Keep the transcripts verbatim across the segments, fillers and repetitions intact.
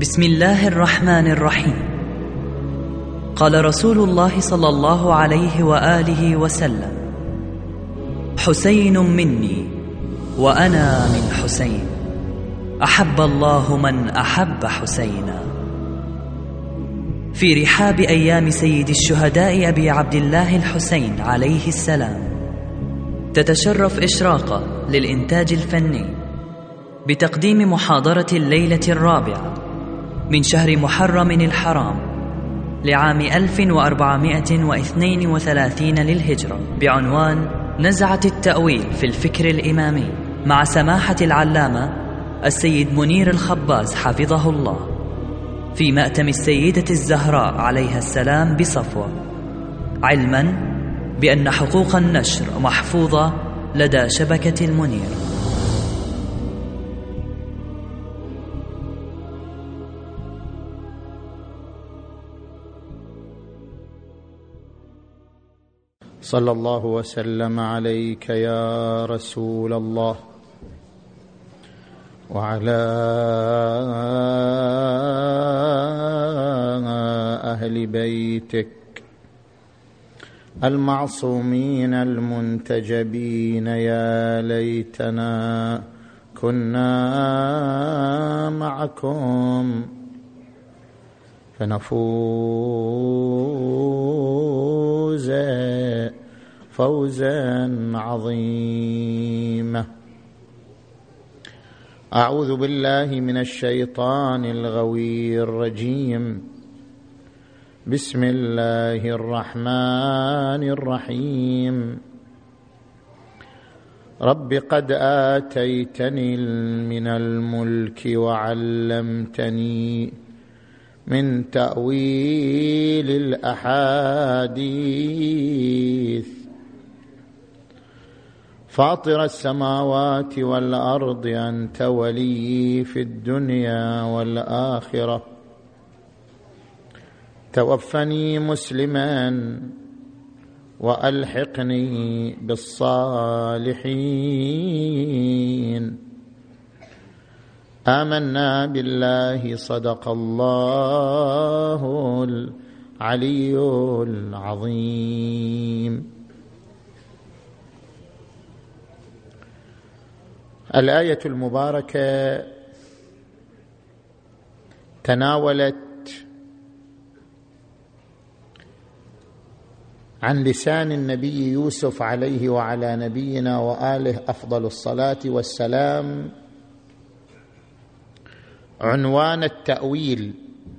بسم الله الرحمن الرحيم. قال رسول الله صلى الله عليه وآله وسلم: حسين مني وأنا من حسين، أحب الله من أحب حسينا. في رحاب أيام سيد الشهداء أبي عبد الله الحسين عليه السلام تتشرف إشراقة للإنتاج الفني بتقديم محاضرة الليلة الرابعة من شهر محرم الحرام لعام ألف وأربعمائة واثنين وثلاثين للهجرة بعنوان نزعة التأويل في الفكر الإمامي، مع سماحة العلامة السيد منير الخباز حفظه الله، في مأتم السيدة الزهراء عليها السلام بصفوة، علما بأن حقوق النشر محفوظة لدى شبكة المنير. صلى الله وسلم عليك يا رسول الله وعلى أهل بيتك المعصومين المنتجبين. يا ليتنا كنا معكم فنفوز فوزا عظيما. أعوذ بالله من الشيطان الغوي الرجيم. بسم الله الرحمن الرحيم. رب قد آتيتني من الملك وعلمتني من تأويل الأحاديث، فاطر السماوات والأرض أنت ولي في الدنيا والآخرة، توفني مسلما وألحقني بالصالحين. آمنا بالله، صدق الله العلي العظيم. الآية المباركة تناولت عن لسان النبي يوسف عليه وعلى نبينا وآله أفضل الصلاة والسلام عنوان التأويل،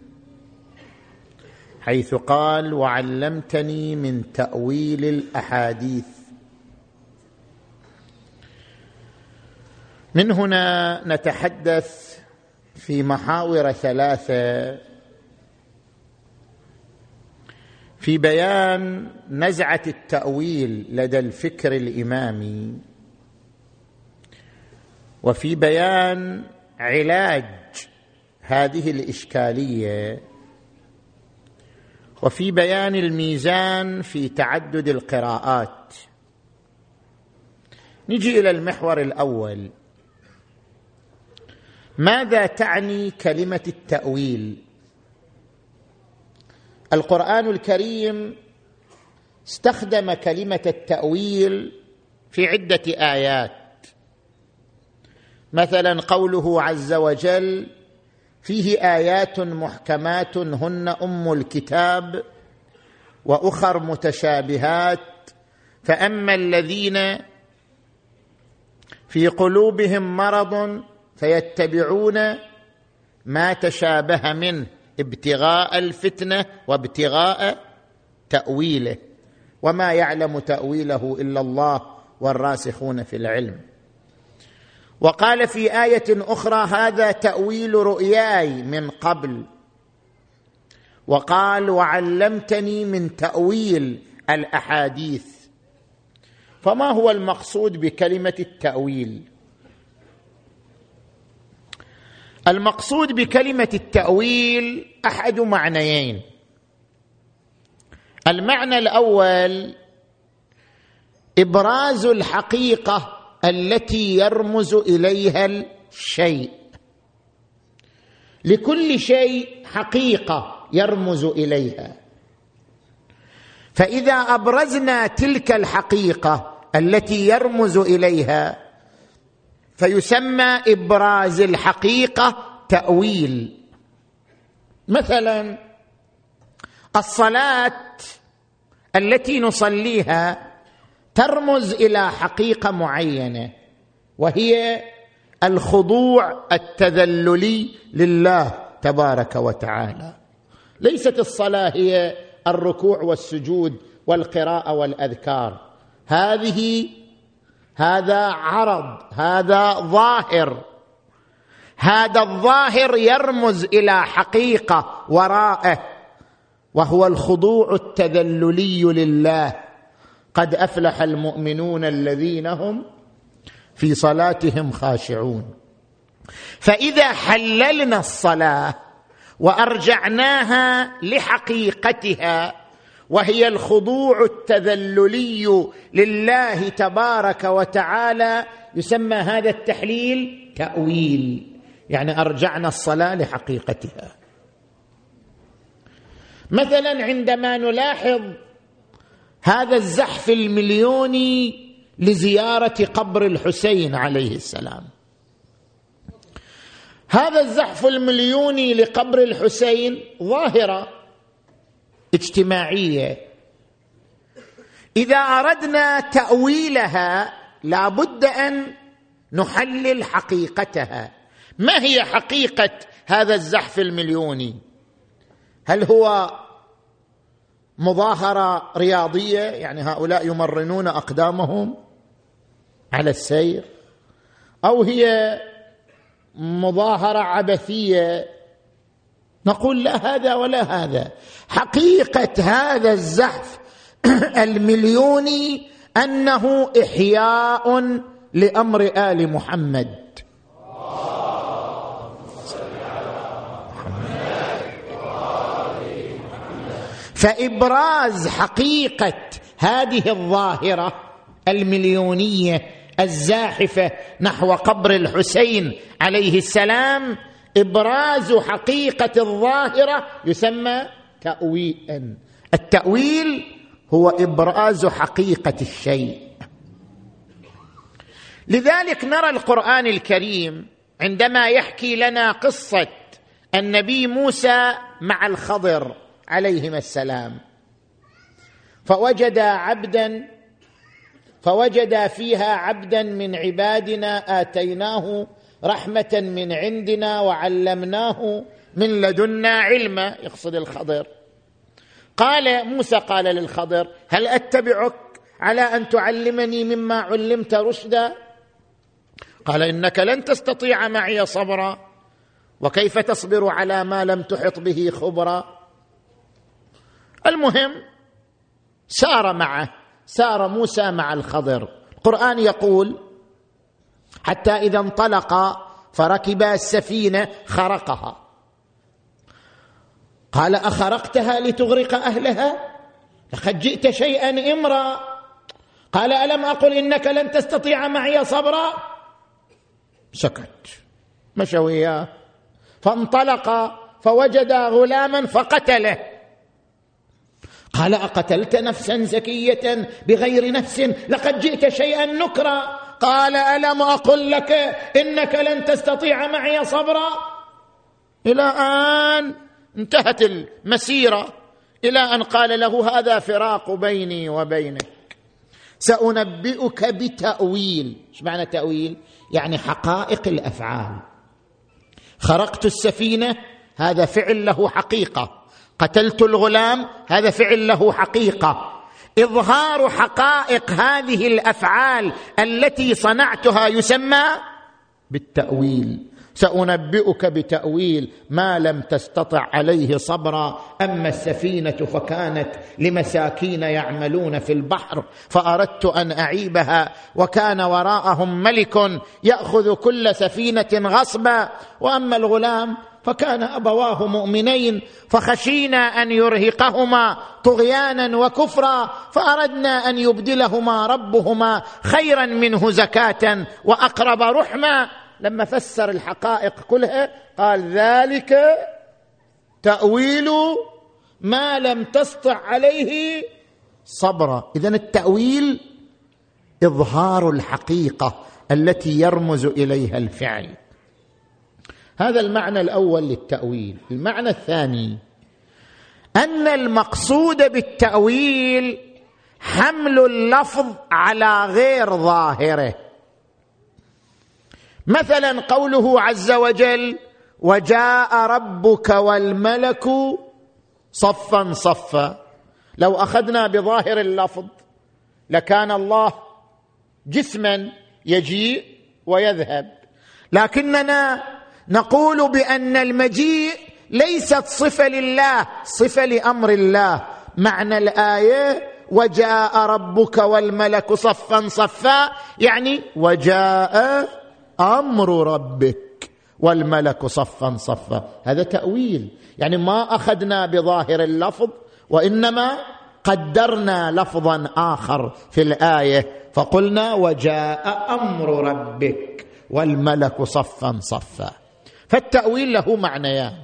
حيث قال: وعلمتني من تأويل الأحاديث. من هنا نتحدث في محاور ثلاثة في بيان نزعة التأويل لدى الفكر الإمامي، وفي بيان علاج هذه الإشكالية، وفي بيان الميزان في تعدد القراءات. نجي إلى المحور الأول: ماذا تعني كلمة التأويل؟ القرآن الكريم استخدم كلمة التأويل في عدة آيات. مثلا قوله عز وجل: فيه آيات محكمات هن أم الكتاب وأخر متشابهات فأما الذين في قلوبهم مرض فيتبعون ما تشابه منه ابتغاء الفتنة وابتغاء تأويله وما يعلم تأويله إلا الله والراسخون في العلم. وقال في آية أخرى: هذا تأويل رؤياي من قبل. وقال: وعلمتني من تأويل الأحاديث. فما هو المقصود بكلمة التأويل؟ المقصود بكلمة التأويل أحد معنيين. المعنى الأول: إبراز الحقيقة التي يرمز إليها الشيء، لكل شيء حقيقة يرمز إليها، فإذا أبرزنا تلك الحقيقة التي يرمز إليها فيسمى إبراز الحقيقة تأويل. مثلا الصلاة التي نصليها ترمز إلى حقيقة معينة، وهي الخضوع التذللي لله تبارك وتعالى. ليست الصلاة هي الركوع والسجود والقراءة والأذكار، هذه هذا عرض، هذا ظاهر، هذا الظاهر يرمز إلى حقيقة وراءه، وهو الخضوع التذللي لله. قد أفلح المؤمنون الذين هم في صلاتهم خاشعون. فإذا حللنا الصلاة وأرجعناها لحقيقتها وهي الخضوع التذللي لله تبارك وتعالى، يسمى هذا التحليل تأويل، يعني أرجعنا الصلاة لحقيقتها. مثلا عندما نلاحظ هذا الزحف المليوني لزيارة قبر الحسين عليه السلام، هذا الزحف المليوني لقبر الحسين ظاهرة اجتماعية، إذا أردنا تأويلها لا بد أن نحلل حقيقتها. ما هي حقيقة هذا الزحف المليوني؟ هل هو مظاهرة رياضية، يعني هؤلاء يمرنون أقدامهم على السير، أو هي مظاهرة عبثية؟ نقول لا هذا ولا هذا. حقيقة هذا الزحف المليوني أنه إحياء لأمر آل محمد. فإبراز حقيقة هذه الظاهرة المليونية الزاحفة نحو قبر الحسين عليه السلام، إبراز حقيقة الظاهرة يسمى تأويلا. التأويل هو إبراز حقيقة الشيء. لذلك نرى القرآن الكريم عندما يحكي لنا قصة النبي موسى مع الخضر عليهما السلام، فوجد عبدا فوجد فيها عبدا من عبادنا آتيناه رحمة من عندنا وعلمناه من لدنا علما، يقصد الخضر. قال موسى قال للخضر: هل أتبعك على أن تعلمني مما علمت رشدا؟ قال: إنك لن تستطيع معي صبرا، وكيف تصبر على ما لم تحط به خبرا. المهم سار معه، سار موسى مع الخضر. القرآن يقول: حتى إذا انطلقا فركبا السفينة خرقها. قال: أخرقتها لتغرق أهلها؟ لقد جئت شيئا إمرا. قال: ألم أقل إنك لن تستطيع معي صبرا؟ سكت، مشى وياه. فانطلق فوجدا غلاما فقتله. قال: أقتلت نفسا زكية بغير نفس؟ لقد جئت شيئا نكرا. قال: ألم أقل لك إنك لن تستطيع معي صبرا؟ إلى أن انتهت المسيرة، إلى أن قال له: هذا فراق بيني وبينك، سأنبئك بتأويل. ايش معنى تأويل؟ يعني حقائق الأفعال. خرقت السفينة، هذا فعل له حقيقة. قتلت الغلام، هذا فعل له حقيقة. إظهار حقائق هذه الأفعال التي صنعتها يسمى بالتأويل. سأنبئك بتأويل ما لم تستطع عليه صبرا. أما السفينة فكانت لمساكين يعملون في البحر فأردت أن أعيبها وكان وراءهم ملك يأخذ كل سفينة غصبا. وأما الغلام فكان أبواه مؤمنين فخشينا أن يرهقهما طغيانا وكفرا فأردنا أن يبدلهما ربهما خيرا منه زكاة وأقرب رحما. لما فسر الحقائق كلها قال ذلك تأويل ما لم تسطع عليه صبرا. إذن التأويل إظهار الحقيقة التي يرمز إليها الفعل. هذا المعنى الأول للتأويل. المعنى الثاني أن المقصود بالتأويل حمل اللفظ على غير ظاهره. مثلا قوله عز وجل وجاء ربك والملك صفا صفا، لو أخذنا بظاهر اللفظ لكان الله جسما يجيء ويذهب، لكننا نقول بأن المجيء ليست صفة لله، صفة لأمر الله. معنى الآية وجاء ربك والملك صفا صفا يعني وجاء أمر ربك والملك صفا صفا. هذا تأويل، يعني ما أخذنا بظاهر اللفظ وإنما قدرنا لفظا آخر في الآية فقلنا وجاء أمر ربك والملك صفا صفا. فالتأويل له معنيان.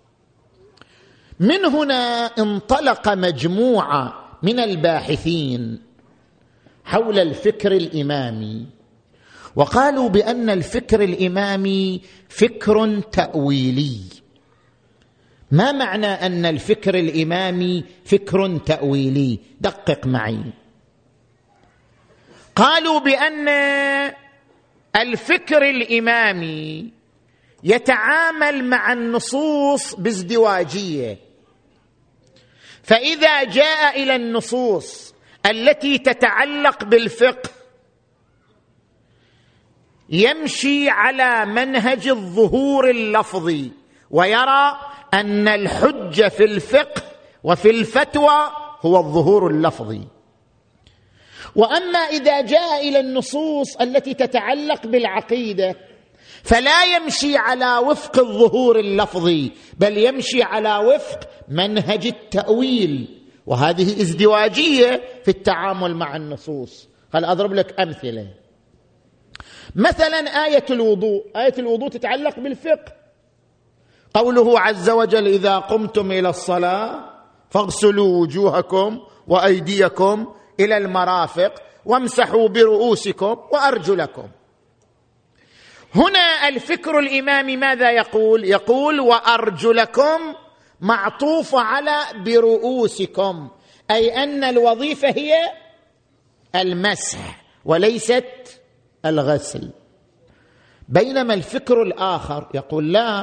من هنا انطلق مجموعة من الباحثين حول الفكر الإمامي وقالوا بأن الفكر الإمامي فكر تأويلي. ما معنى أن الفكر الإمامي فكر تأويلي؟ دقق معي. قالوا بأن الفكر الإمامي يتعامل مع النصوص بازدواجية، فإذا جاء إلى النصوص التي تتعلق بالفقه يمشي على منهج الظهور اللفظي ويرى أن الحجة في الفقه وفي الفتوى هو الظهور اللفظي. وأما إذا جاء إلى النصوص التي تتعلق بالعقيدة فلا يمشي على وفق الظهور اللفظي بل يمشي على وفق منهج التأويل، وهذه ازدواجية في التعامل مع النصوص. هل أضرب لك أمثلة؟ مثلا آية الوضوء، آية الوضوء تتعلق بالفقه. قوله عز وجل إذا قمتم إلى الصلاة فاغسلوا وجوهكم وأيديكم إلى المرافق وامسحوا برؤوسكم وأرجلكم. هنا الفكر الإمامي ماذا يقول؟ يقول وأرجلكم معطوف على برؤوسكم، أي أن الوظيفة هي المسح وليست الغسل. بينما الفكر الآخر يقول لا،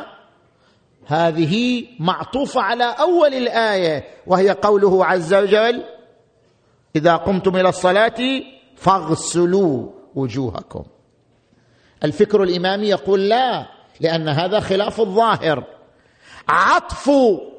هذه معطوفة على أول الآية وهي قوله عز وجل إذا قمتم إلى الصلاة فاغسلوا وجوهكم. الفكر الإمامي يقول لا، لأن هذا خلاف الظاهر. عطف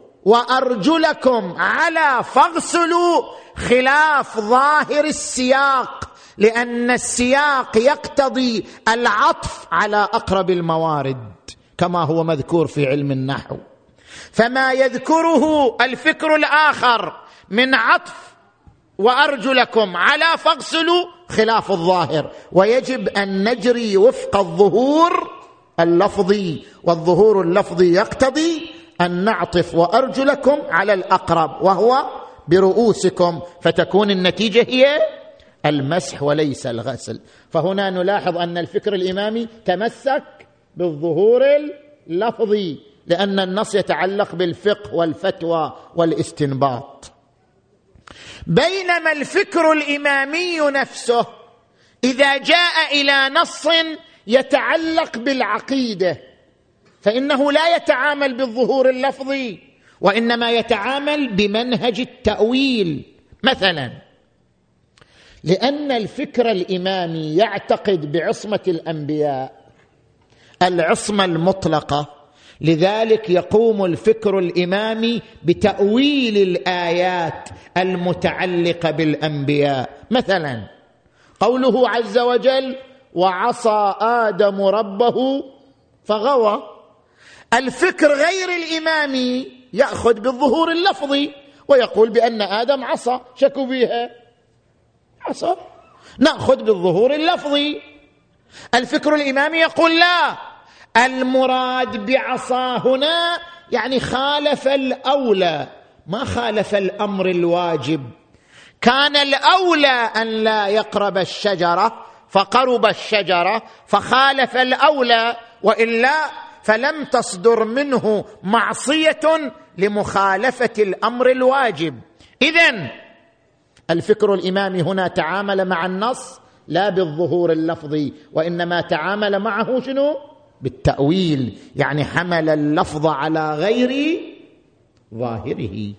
وأرجلكم على فاغسلوا خلاف ظاهر السياق، لأن السياق يقتضي العطف على أقرب الموارد كما هو مذكور في علم النحو. فما يذكره الفكر الآخر من عطف وأرجلكم على فاغسلوا خلاف الظاهر، ويجب أن نجري وفق الظهور اللفظي، والظهور اللفظي يقتضي أن نعطف وأرجلكم على الأقرب وهو برؤوسكم، فتكون النتيجة هي المسح وليس الغسل. فهنا نلاحظ أن الفكر الإمامي تمسك بالظهور اللفظي لأن النص يتعلق بالفقه والفتوى والاستنباط. بينما الفكر الإمامي نفسه إذا جاء إلى نص يتعلق بالعقيدة فإنه لا يتعامل بالظهور اللفظي وإنما يتعامل بمنهج التأويل. مثلا لأن الفكر الإمامي يعتقد بعصمة الأنبياء العصمة المطلقة، لذلك يقوم الفكر الإمامي بتأويل الآيات المتعلقة بالأنبياء. مثلا قوله عز وجل وعصى آدم ربه فغوى، الفكر غير الإمامي يأخذ بالظهور اللفظي ويقول بأن آدم عصى، شكوا بها عصى، نأخذ بالظهور اللفظي. الفكر الإمامي يقول لا، المراد بعصا هنا يعني خالف الأولى، ما خالف الأمر الواجب. كان الأولى أن لا يقرب الشجرة فقرب الشجرة فخالف الأولى، وإلا فلم تصدر منه معصية لمخالفة الأمر الواجب. إذن الفكر الإمامي هنا تعامل مع النص لا بالظهور اللفظي، وإنما تعامل معه شنو؟ بالتأويل، يعني حمل اللفظ على غير ظاهره.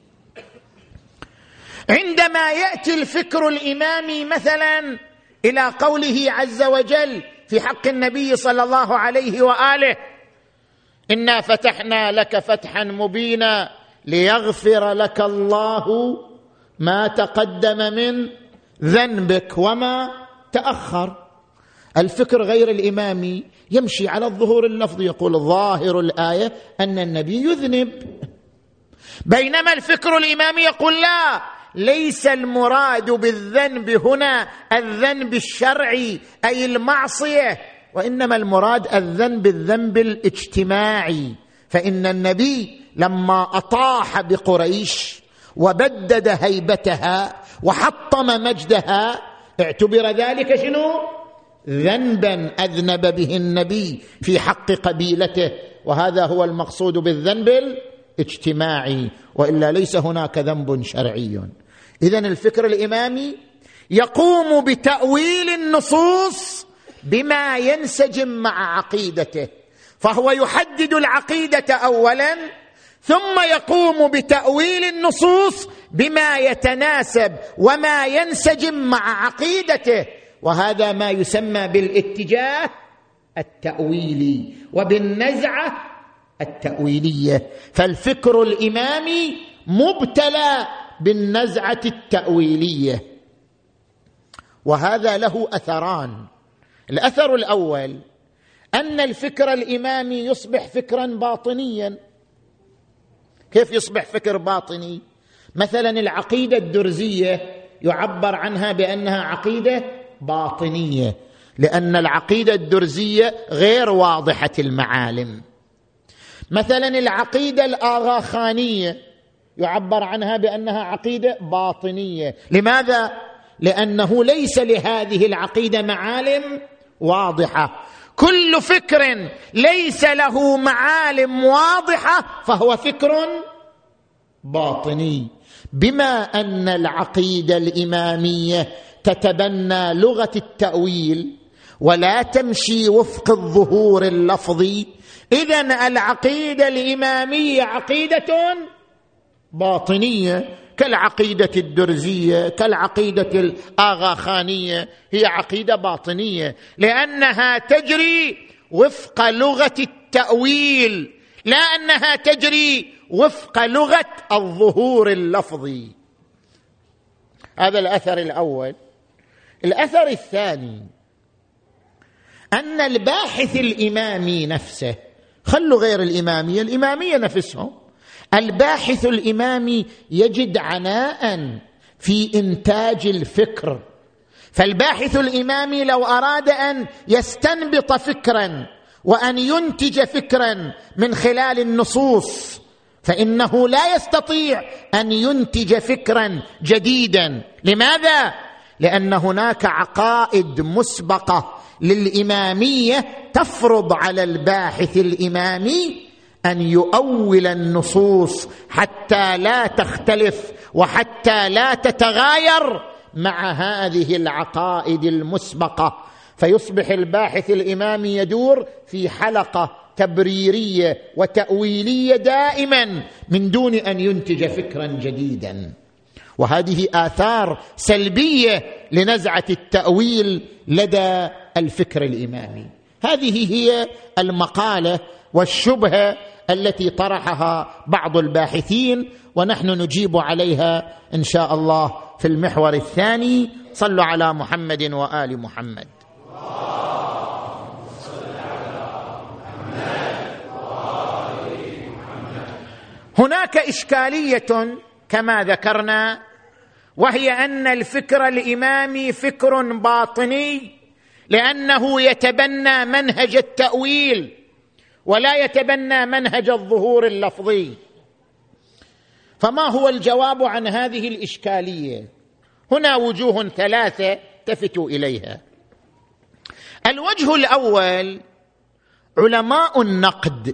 عندما يأتي الفكر الإمامي مثلا إلى قوله عز وجل في حق النبي صلى الله عليه وآله: إنا فتحنا لك فتحا مبينا ليغفر لك الله ما تقدم من ذنبك وما تأخر. الفكر غير الإمامي يمشي على الظهور اللفظي، يقول ظاهر الآية أن النبي يذنب، بينما الفكر الإمامي يقول لا، ليس المراد بالذنب هنا الذنب الشرعي أي المعصية، وإنما المراد الذنب الذنب الاجتماعي. فإن النبي لما أطاح بقريش وبدد هيبتها وحطم مجدها اعتبر ذلك شنو؟ ذنبا أذنب به النبي في حق قبيلته، وهذا هو المقصود بالذنب الاجتماعي، وإلا ليس هناك ذنب شرعي. إذن الفكر الإمامي يقوم بتأويل النصوص بما ينسجم مع عقيدته، فهو يحدد العقيدة أولا ثم يقوم بتأويل النصوص بما يتناسب وما ينسجم مع عقيدته، وهذا ما يسمى بالاتجاه التأويلي وبالنزعة التأويلية. فالفكر الإمامي مبتلى بالنزعة التأويلية، وهذا له أثران. الأثر الأول أن الفكر الإمامي يصبح فكرا باطنيا. كيف يصبح فكر باطني؟ مثلا العقيدة الدرزية يعبر عنها بأنها عقيدة باطنية، لأن العقيدة الدرزية غير واضحة المعالم. مثلا العقيدة الآغاخانية يعبر عنها بأنها عقيدة باطنية. لماذا؟ لأنه ليس لهذه العقيدة معالم واضحة. كل فكر ليس له معالم واضحة فهو فكر باطني. بما أن العقيدة الإمامية تتبنى لغة التأويل ولا تمشي وفق الظهور اللفظي، إذن العقيدة الإمامية عقيدة باطنية، كالعقيدة الدرزية كالعقيدة الآغاخانية، هي عقيدة باطنية لأنها تجري وفق لغة التأويل، لا أنها تجري وفق لغة الظهور اللفظي. هذا الأثر الأول. الأثر الثاني أن الباحث الإمامي نفسه، خلوا غير الإمامية، الإمامية نفسهم، الباحث الإمامي يجد عناء في إنتاج الفكر. فالباحث الإمامي لو أراد أن يستنبط فكرا وأن ينتج فكرا من خلال النصوص فإنه لا يستطيع أن ينتج فكرا جديدا. لماذا؟ لأن هناك عقائد مسبقة للإمامية تفرض على الباحث الإمامي أن يؤول النصوص حتى لا تختلف وحتى لا تتغاير مع هذه العقائد المسبقة، فيصبح الباحث الإمامي يدور في حلقة تبريرية وتأويلية دائما من دون أن ينتج فكرا جديدا. وهذه آثار سلبية لنزعة التأويل لدى الفكر الإمامي. هذه هي المقالة والشبهة التي طرحها بعض الباحثين، ونحن نجيب عليها إن شاء الله في المحور الثاني. صلوا على محمد وآل محمد. هناك إشكالية كما ذكرنا، وهي أن الفكر الإمامي فكر باطني لأنه يتبنى منهج التأويل، ولا يتبنى منهج الظهور اللفظي. فما هو الجواب عن هذه الإشكالية؟ هنا وجوه ثلاثة التفتوا إليها. الوجه الأول، علماء النقد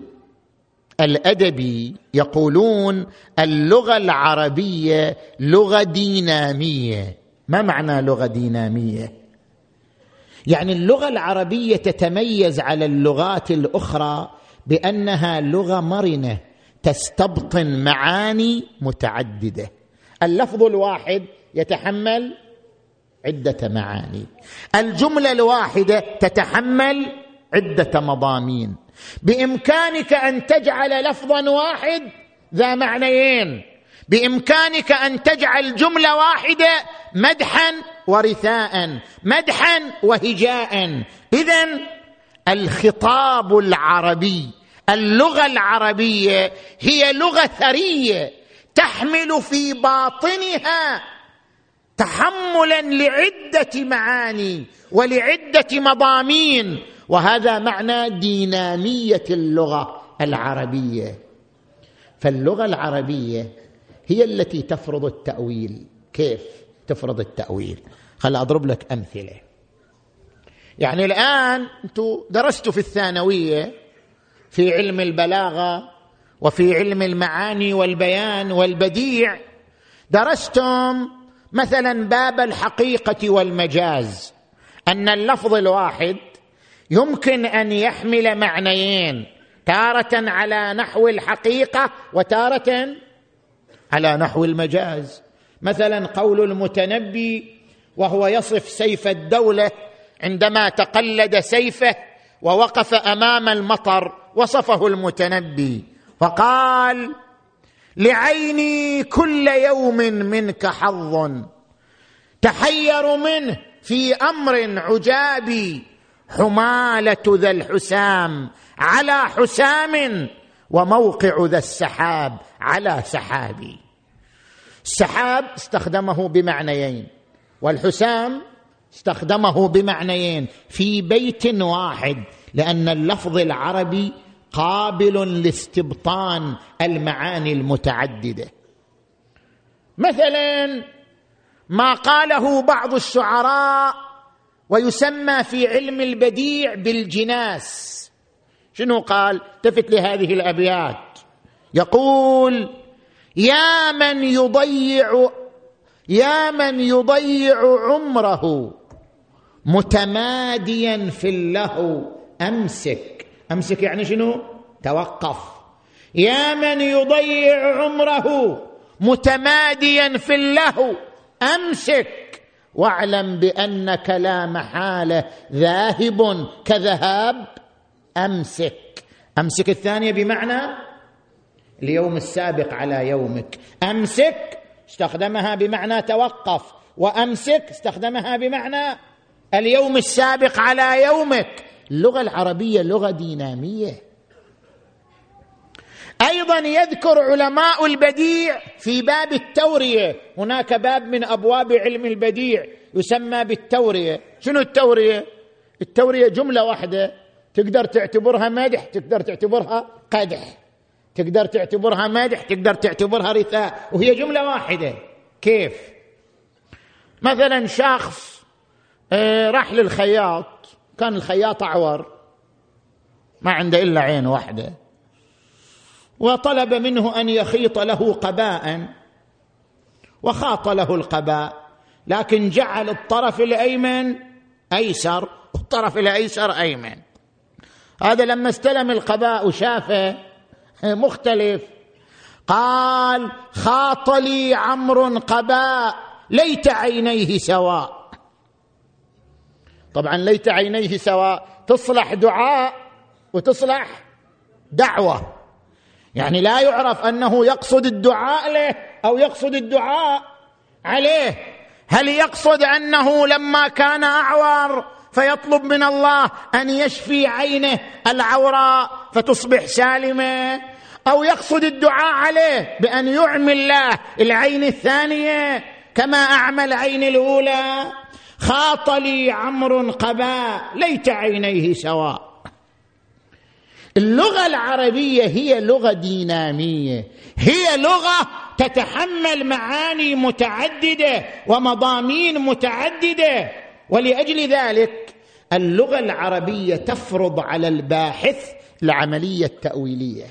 الأدبي يقولون اللغة العربية لغة دينامية. ما معنى لغة دينامية؟ يعني اللغة العربية تتميز على اللغات الأخرى بأنها لغة مرنة تستبطن معاني متعددة. اللفظ الواحد يتحمل عدة معاني، الجملة الواحدة تتحمل عدة مضامين. بإمكانك أن تجعل لفظا واحد ذا معنيين، بإمكانك أن تجعل جملة واحدة مدحا ورثاء، مدحا وهجاء. إذن الخطاب العربي، اللغة العربية هي لغة ثرية تحمل في باطنها تحملا لعدة معاني ولعدة مضامين، وهذا معنى دينامية اللغة العربية. فاللغة العربية هي التي تفرض التأويل. كيف تفرض التأويل؟ خل أضرب لك أمثلة. يعني الآن أنتم درستوا في الثانوية في علم البلاغة وفي علم المعاني والبيان والبديع، درستم مثلا باب الحقيقة والمجاز، أن اللفظ الواحد يمكن أن يحمل معنيين، تارة على نحو الحقيقة وتارة على نحو المجاز. مثلا قول المتنبي وهو يصف سيف الدولة عندما تقلد سيفه ووقف أمام المطر، وصفه المتنبي فقال: لعيني كل يوم منك حظ تحير منه في أمر عجابي، حمالة ذا الحسام على حسام وموقع ذا السحاب على سحابي. السحاب استخدمه بمعنيين والحسام استخدمه بمعنيين في بيت واحد، لأن اللفظ العربي قابل لاستبطان المعاني المتعددة. مثلا ما قاله بعض الشعراء ويسمى في علم البديع بالجناس. شنو قال؟ التفت لهذه الأبيات، يقول: يا من يضيع يا من يضيع عمره متماديا في اللهو أمسك. أمسك يعني شنو؟ توقف. يا من يضيع عمره متماديا في اللهو أمسك، واعلم بأنك لا محالة ذاهب كذهاب أمسك. أمسك الثانية بمعنى اليوم السابق على يومك. أمسك استخدمها بمعنى توقف، وأمسك استخدمها بمعنى اليوم السابق على يومك. اللغة العربية لغة دينامية. أيضا يذكر علماء البديع في باب التورية، هناك باب من أبواب علم البديع يسمى بالتورية. شنو التورية؟ التورية جملة واحدة تقدر تعتبرها مدح، تقدر تعتبرها قدح، تقدر تعتبرها مدح، تقدر تعتبرها رثاء، وهي جملة واحدة. كيف؟ مثلا شخص راح للخياط، كان الخياط أعور ما عنده إلا عين واحدة، وطلب منه أن يخيط له قباء، وخاط له القباء، لكن جعل الطرف الأيمن أيسر والطرف الأيسر أيمن. هذا لما استلم القباء وشافه مختلف قال: خاط لي عمرو قباء ليت عينيه سواء. طبعا ليت عينيه سواء تصلح دعاء وتصلح دعوة، يعني لا يعرف أنه يقصد الدعاء له أو يقصد الدعاء عليه. هل يقصد أنه لما كان أعور فيطلب من الله أن يشفي عينه العوراء فتصبح سالمة، أو يقصد الدعاء عليه بأن يعمي الله العين الثانية كما أعمى العين الأولى؟ خاط لي عمرو قباء ليت عينيه سواء. اللغة العربية هي لغة دينامية، هي لغة تتحمل معاني متعددة ومضامين متعددة، ولأجل ذلك اللغة العربية تفرض على الباحث العملية التأويلية،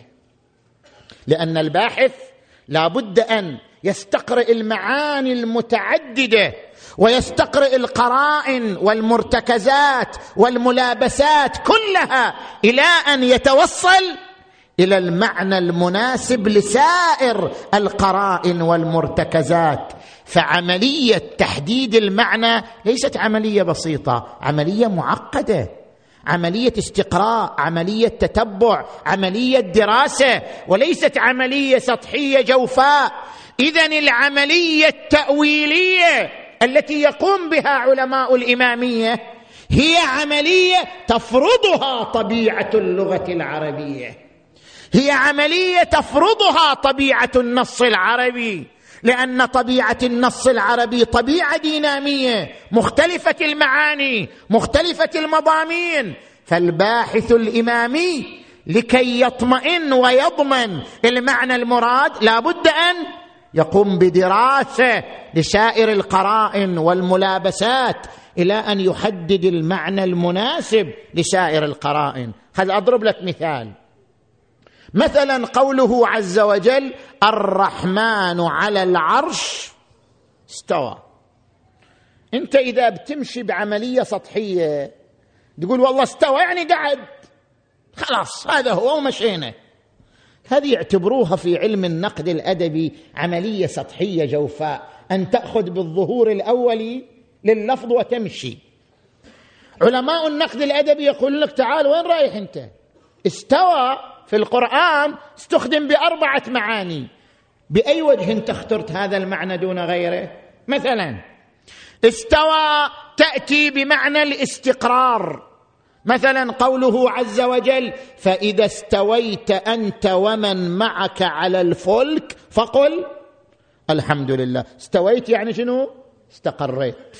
لأن الباحث لا بد أن يستقرئ المعاني المتعددة ويستقرئ القرائن والمرتكزات والملابسات كلها إلى أن يتوصل إلى المعنى المناسب لسائر القرائن والمرتكزات. فعملية تحديد المعنى ليست عملية بسيطة، عملية معقدة، عملية استقراء، عملية تتبع، عملية دراسة، وليست عملية سطحية جوفاء. إذن العملية التأويلية التي يقوم بها علماء الإمامية هي عملية تفرضها طبيعة اللغة العربية، هي عملية تفرضها طبيعة النص العربي، لأن طبيعة النص العربي طبيعة دينامية مختلفة المعاني مختلفة المضامين. فالباحث الإمامي لكي يطمئن ويضمن المعنى المراد لا بد أن يقوم بدراسة لسائر القرائن والملابسات إلى أن يحدد المعنى المناسب لسائر القرائن. خذ أضرب لك مثال، مثلا قوله عز وجل الرحمن على العرش استوى. انت اذا بتمشي بعملية سطحية تقول والله استوى يعني قعد، خلاص هذا هو ومشينا. هذه يعتبروها في علم النقد الأدبي عملية سطحية جوفاء، أن تأخذ بالظهور الأولي لللفظ وتمشي. علماء النقد الأدبي يقول لك تعال وين رايح انت؟ استوى في القرآن استخدم بأربعة معاني، بأي وجه انت اخترت هذا المعنى دون غيره؟ مثلا استوى تأتي بمعنى الاستقرار، مثلا قوله عز وجل فإذا استويت أنت ومن معك على الفلك فقل الحمد لله. استويت يعني شنو؟ استقريت.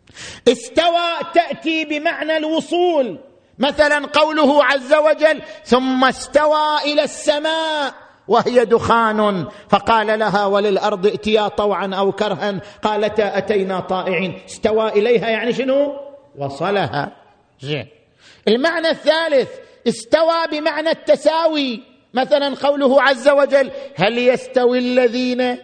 استوى تأتي بمعنى الوصول، مثلا قوله عز وجل ثم استوى إلى السماء وهي دخان فقال لها وللأرض ائتيا طوعا أو كرها قالتا أتينا طائعين. استوى إليها يعني شنو؟ وصلها. زين. المعنى الثالث استوى بمعنى التساوي، مثلا قوله عز وجل هل يستوي الذين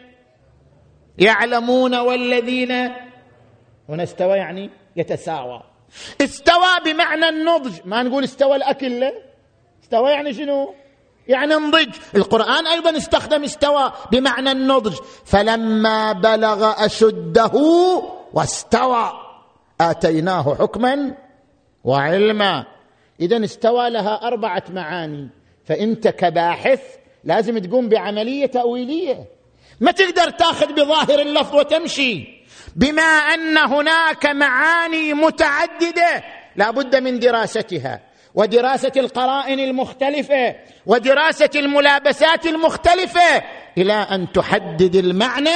يعلمون والذين، هنا استوى يعني يتساوى. استوى بمعنى النضج، ما نقول استوى الأكل، لا، استوى يعني شنو؟ يعني نضج. القرآن أيضا استخدم استوى بمعنى النضج، فلما بلغ أشده واستوى آتيناه حكما وعلما. إذن استوى لها أربعة معاني، فأنت كباحث لازم تقوم بعملية تأويلية، ما تقدر تأخذ بظاهر اللفظ وتمشي، بما أن هناك معاني متعددة لا بد من دراستها ودراسة القرائن المختلفة ودراسة الملابسات المختلفة إلى أن تحدد المعنى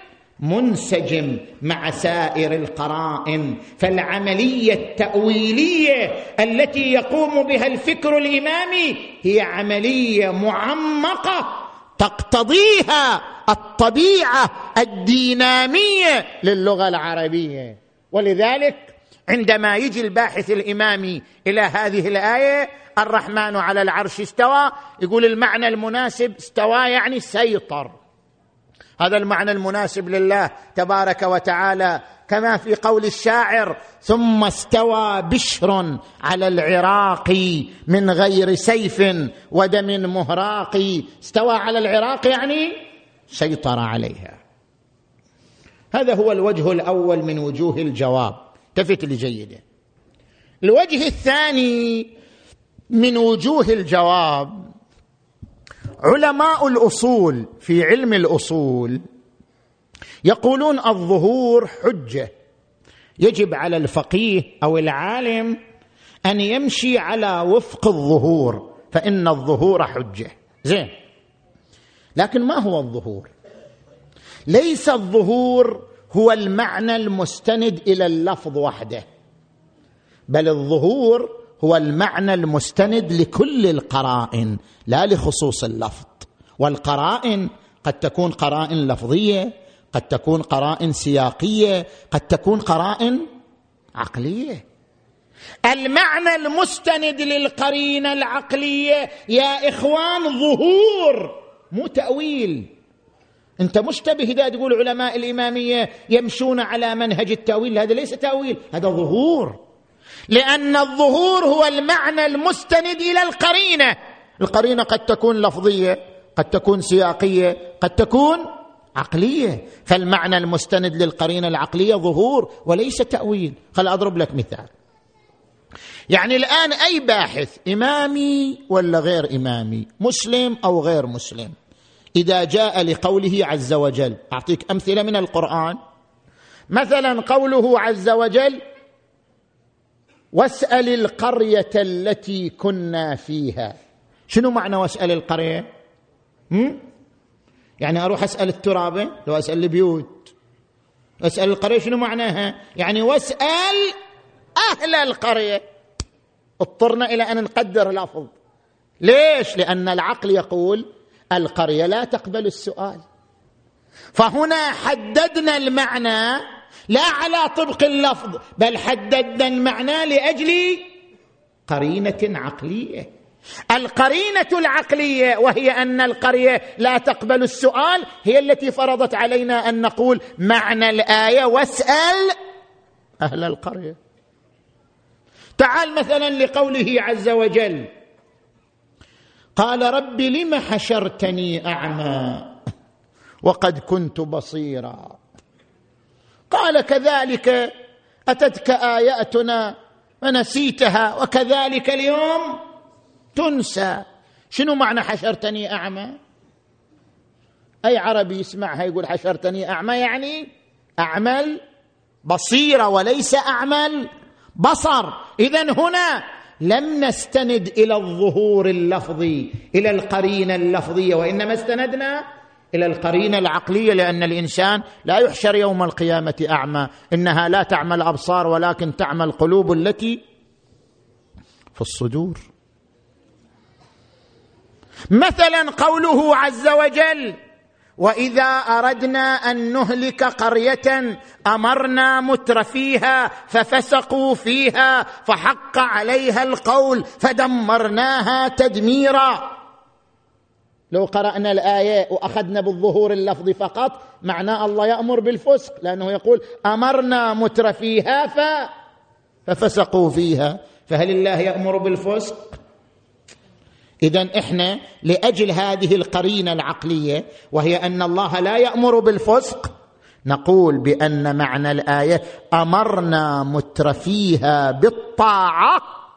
منسجم مع سائر القرائن. فالعملية التأويلية التي يقوم بها الفكر الإمامي هي عملية معمقة تقتضيها الطبيعة الدينامية للغة العربية. ولذلك عندما يجي الباحث الإمامي إلى هذه الآية الرحمن على العرش استوى، يقول المعنى المناسب استوى يعني سيطر، هذا المعنى المناسب لله تبارك وتعالى، كما في قول الشاعر ثم استوى بشر على العراق من غير سيف ودم مهراق. استوى على العراق يعني سيطر عليها. هذا هو الوجه الأول من وجوه الجواب، التفت لي جيدا. الوجه الثاني من وجوه الجواب، علماء الأصول في علم الأصول يقولون الظهور حجة، يجب على الفقيه أو العالم أن يمشي على وفق الظهور، فإن الظهور حجة. زين، لكن ما هو الظهور؟ ليس الظهور هو المعنى المستند إلى اللفظ وحده، بل الظهور هو المعنى المستند لكل القرائن لا لخصوص اللفظ، والقرائن قد تكون قرائن لفظية، قد تكون قرائن سياقية، قد تكون قرائن عقلية. المعنى المستند للقرينة العقلية يا إخوان ظهور مو تأويل. أنت مشتبه إذا تقول علماء الإمامية يمشون على منهج التأويل، هذا ليس تأويل، هذا ظهور، لأن الظهور هو المعنى المستند إلى القرينة. القرينة قد تكون لفظية، قد تكون سياقية، قد تكون عقلية، فالمعنى المستند للقرينة العقلية ظهور وليس تأويل. خل أضرب لك مثال. يعني الآن أي باحث إمامي ولا غير إمامي، مسلم أو غير مسلم، إذا جاء لقوله عز وجل، أعطيك أمثلة من القرآن، مثلا قوله عز وجل واسأل القرية التي كنا فيها. شنو معنى واسأل القرية؟ هم؟ يعني أروح أسأل الترابة؟ لو أسأل البيوت. أسأل القرية شنو معناها؟ يعني واسأل أهل القرية. اضطرنا إلى أن نقدر لفظ. ليش؟ لأن العقل يقول القرية لا تقبل السؤال، فهنا حددنا المعنى لا على طبق اللفظ، بل حددنا المعنى لأجل قرينة عقلية. القرينة العقلية وهي أن القرية لا تقبل السؤال هي التي فرضت علينا أن نقول معنى الآية واسأل أهل القرية. تعال مثلا لقوله عز وجل قال رب لم حشرتني أعمى وقد كنت بصيرا، قال كذلك أتتك آياتنا فنسيتها وكذلك اليوم تنسى. شنو معنى حشرتني أعمى؟ أي عربي يسمعها يقول حشرتني أعمى يعني أعمل بصيرة وليس أعمل بصر. إذن هنا لم نستند إلى الظهور اللفظي، إلى القرينة اللفظية، وإنما استندنا إلى القرينة العقلية، لأن الإنسان لا يحشر يوم القيامة أعمى، إنها لا تعمى الأبصار ولكن تعمى القلوب التي في الصدور. مثلا قوله عز وجل وإذا أردنا أن نهلك قرية أمرنا مترفيها ففسقوا فيها فحق عليها القول فدمرناها تدميرا. لو قرأنا الآية وأخذنا بالظهور اللفظي فقط معناه الله يأمر بالفسق، لأنه يقول أمرنا مترفيها ف... ففسقوا فيها، فهل الله يأمر بالفسق؟ إذن إحنا لأجل هذه القرينة العقلية وهي أن الله لا يأمر بالفسق نقول بأن معنى الآية أمرنا مترفيها بالطاعة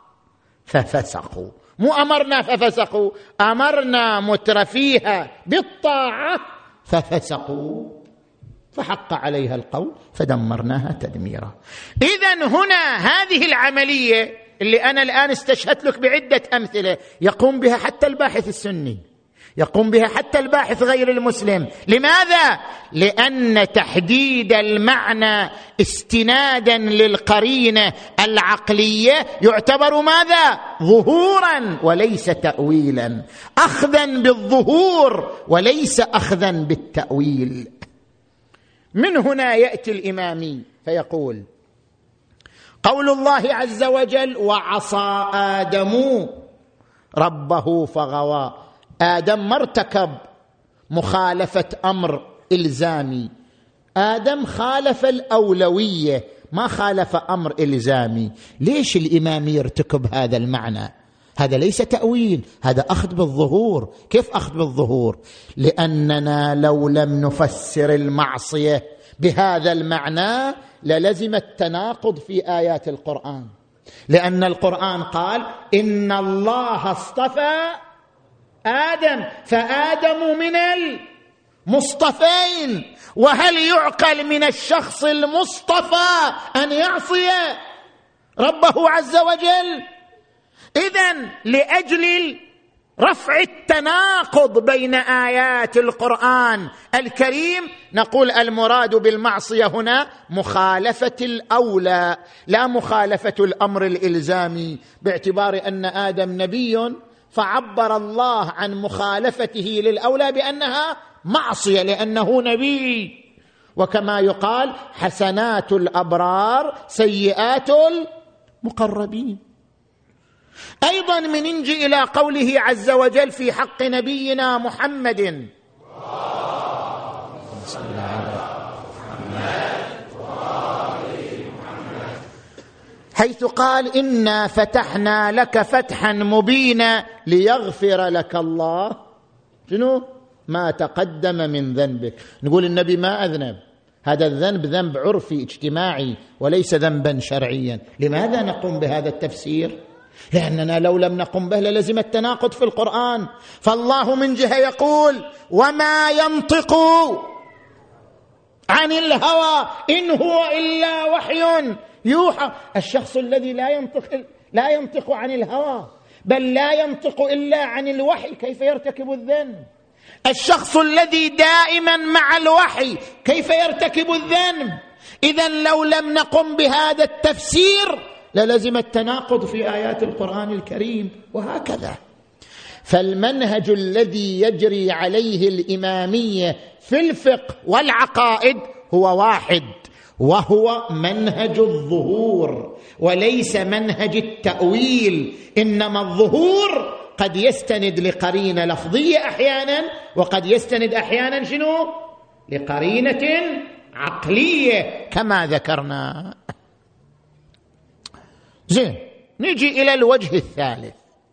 ففسقوا، مو أمرنا ففسقوا، أمرنا مترفيها بالطاعة ففسقوا فحق عليها القول فدمرناها تدميرا. إذن هنا هذه العملية اللي أنا الآن استشهدت لك بعدة أمثلة يقوم بها حتى الباحث السني، يقوم بها حتى الباحث غير المسلم. لماذا؟ لأن تحديد المعنى استنادا للقرينة العقلية يعتبر ماذا؟ ظهورا وليس تأويلا، أخذا بالظهور وليس أخذا بالتأويل. من هنا يأتي الإمامي فيقول قول الله عز وجل وعصى آدم ربه فغوى. آدم ما ارتكب مخالفة أمر إلزامي، آدم خالف الأولوية ما خالف أمر إلزامي. ليش الإمام يرتكب هذا المعنى؟ هذا ليس تأويل، هذا أخذ بالظهور. كيف أخذ بالظهور؟ لأننا لو لم نفسر المعصية بهذا المعنى للزم التناقض في آيات القرآن، لأن القرآن قال إن الله اصطفى آدم فآدم من المصطفين، وهل يعقل من الشخص المصطفى أن يعصي ربه عز وجل؟ إذن لأجل رفع التناقض بين آيات القرآن الكريم، نقول المراد بالمعصية هنا مخالفة الأولى لا مخالفة الأمر الإلزامي، باعتبار أن آدم نبي فعبر الله عن مخالفته للأولى بأنها معصية لأنه نبي. وكما يقال حسنات الأبرار سيئات المقربين. أيضا من نجي إلى قوله عز وجل في حق نبينا محمد حيث قال إنا فتحنا لك فتحا مبينا ليغفر لك الله شنو ما تقدم من ذنبك. نقول النبي ما أذنب، هذا الذنب ذنب عرفي اجتماعي وليس ذنبا شرعيا. لماذا نقوم بهذا التفسير؟ لأننا لو لم نقم به للزم التناقض في القرآن. فالله من جهة يقول وما ينطق عن الهوى إن هو إلا وحي يوحى. الشخص الذي لا ينطق لا ينطق عن الهوى بل لا ينطق إلا عن الوحي كيف يرتكب الذنب؟ الشخص الذي دائما مع الوحي كيف يرتكب الذنب؟ إذن لو لم نقم بهذا التفسير للزم التناقض في آيات القرآن الكريم. وهكذا فالمنهج الذي يجري عليه الإمامية في الفقه والعقائد هو واحد، وهو منهج الظهور وليس منهج التأويل. إنما الظهور قد يستند لقرينة لفظية أحيانا، وقد يستند أحيانا شنو؟ لقرينة عقلية كما ذكرنا. زين، نجي إلى الوجه الثالث.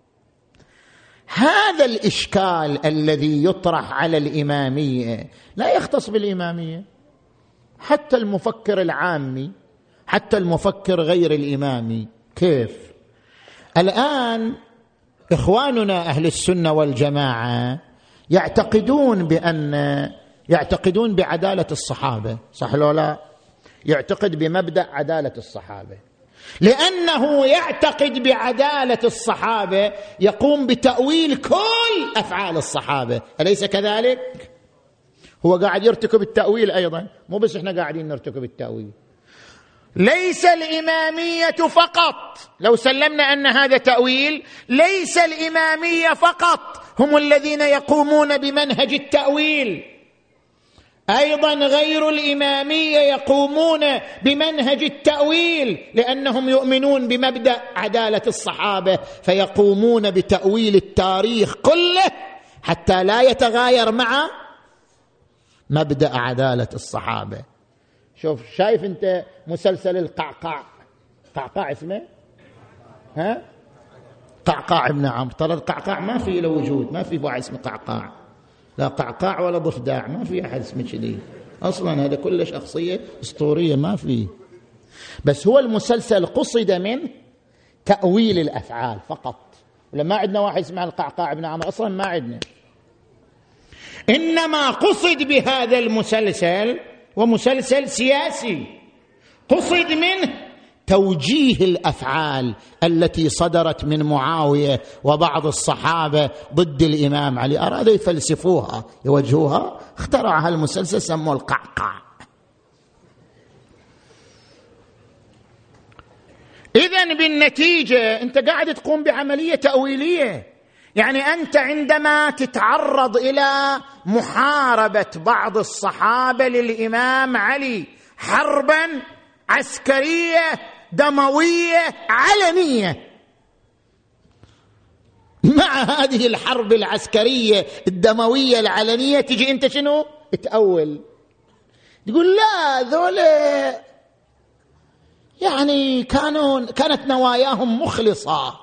هذا الإشكال الذي يطرح على الإمامية لا يختص بالإمامية، حتى المفكر العامي، حتى المفكر غير الإمامي. كيف؟ الآن إخواننا أهل السنة والجماعة يعتقدون بأن يعتقدون بعدالة الصحابة، صح لو لا؟ يعتقد بمبدأ عدالة الصحابة. لأنه يعتقد بعدالة الصحابة يقوم بتأويل كل أفعال الصحابة، أليس كذلك؟ هو قاعد يرتكب التأويل أيضا، مو بس إحنا قاعدين نرتكب التأويل. ليس الإمامية فقط، لو سلمنا أن هذا تأويل، ليس الإمامية فقط هم الذين يقومون بمنهج التأويل، أيضا غير الإمامية يقومون بمنهج التأويل، لأنهم يؤمنون بمبدأ عدالة الصحابة، فيقومون بتأويل التاريخ كله حتى لا يتغاير مع مبدأ عدالة الصحابة. شوف، شايف أنت مسلسل القعقاع؟ قعقاع اسمه؟ ها؟ قعقاع ابن عمرو. ترى القعقاع ما في له وجود، ما في واحد اسمه قعقاع، لا قعقاع ولا ضفدع، ما في أحد اسمه كذي أصلا. هذا كله شخصية أسطورية ما في. بس هو المسلسل قصد منه تأويل الأفعال فقط، ولما عندنا واحد اسمه القعقاع ابن عمرو أصلا ما عندنا. إنما قصد بهذا المسلسل ومسلسل سياسي، قصد منه توجيه الأفعال التي صدرت من معاوية وبعض الصحابة ضد الإمام علي، أرادوا يفلسفوها يوجهوها، اخترعها المسلسل سموه القعقاع. إذن بالنتيجة أنت قاعد تقوم بعملية تأويلية. يعني أنت عندما تتعرض إلى محاربة بعض الصحابة للإمام علي حربا عسكرية دموية علنية، مع هذه الحرب العسكرية الدموية العلنية تجي أنت شنو؟ تأول، تقول لا ذولا يعني كانوا كانت نواياهم مخلصة،